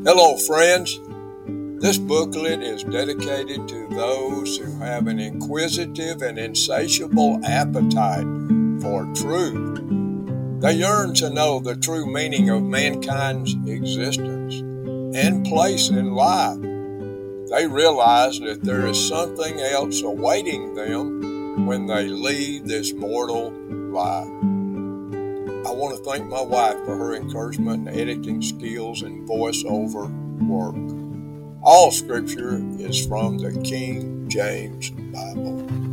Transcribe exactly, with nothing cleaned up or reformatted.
Hello, friends. This booklet is dedicated to those who have an inquisitive and insatiable appetite for truth. They yearn to know the true meaning of mankind's existence and place in life. They realize that there is something else awaiting them when they leave this mortal life. I want to thank my wife for her encouragement in editing skills and voiceover work. All scripture is from the King James Bible.